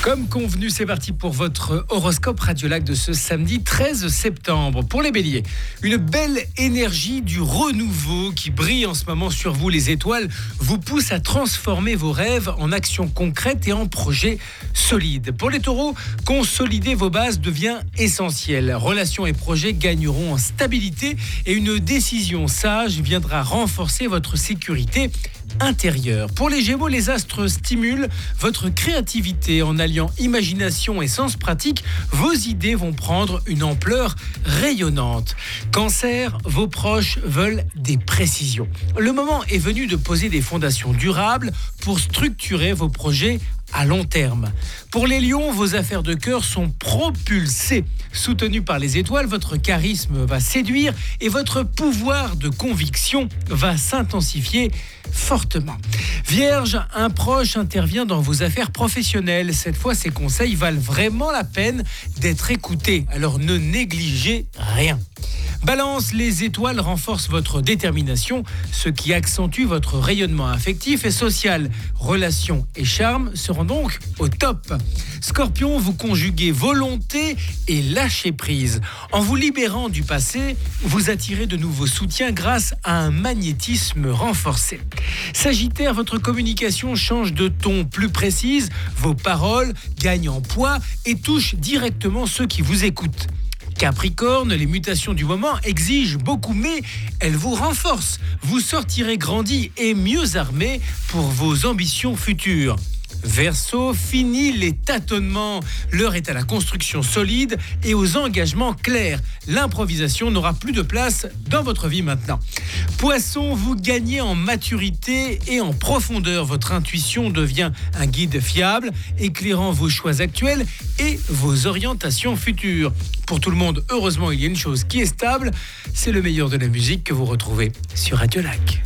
Comme convenu, c'est parti pour votre horoscope Radiolac de ce samedi 13 septembre. Pour les béliers, une belle énergie du renouveau qui brille en ce moment sur vous. Les étoiles vous poussent à transformer vos rêves en actions concrètes et en projets solides. Pour les taureaux, consolider vos bases devient essentiel. Relations et projets gagneront en stabilité et une décision sage viendra renforcer votre sécurité intérieure. Pour les gémeaux, les astres stimulent votre créativité en alliant imagination et sens pratique. Vos idées vont prendre une ampleur rayonnante. Cancer, vos proches veulent des précisions. Le moment est venu de poser des fondations durables pour structurer vos projets à long terme. Pour les lions, vos affaires de cœur sont propulsées. Soutenu par les étoiles, votre charisme va séduire et votre pouvoir de conviction va s'intensifier fortement. Vierge, un proche intervient dans vos affaires professionnelles. Cette fois, ses conseils valent vraiment la peine d'être écoutés. Alors ne négligez rien. Balance, les étoiles renforcent votre détermination, ce qui accentue votre rayonnement affectif et social. Relations et charme seront donc au top. Scorpion, vous conjuguez volonté et lâcher prise. En vous libérant du passé, vous attirez de nouveaux soutiens grâce à un magnétisme renforcé. Sagittaire, votre communication change de ton, plus précise, vos paroles gagnent en poids et touchent directement ceux qui vous écoutent. Capricorne, les mutations du moment exigent beaucoup, mais elles vous renforcent. Vous sortirez grandi et mieux armé pour vos ambitions futures. Verseau, fini les tâtonnements. L'heure est à la construction solide et aux engagements clairs. L'improvisation n'aura plus de place dans votre vie maintenant. Poisson, vous gagnez en maturité et en profondeur. Votre intuition devient un guide fiable, éclairant vos choix actuels et vos orientations futures. Pour tout le monde, heureusement, il y a une chose qui est stable, c'est le meilleur de la musique que vous retrouvez sur Radiolac.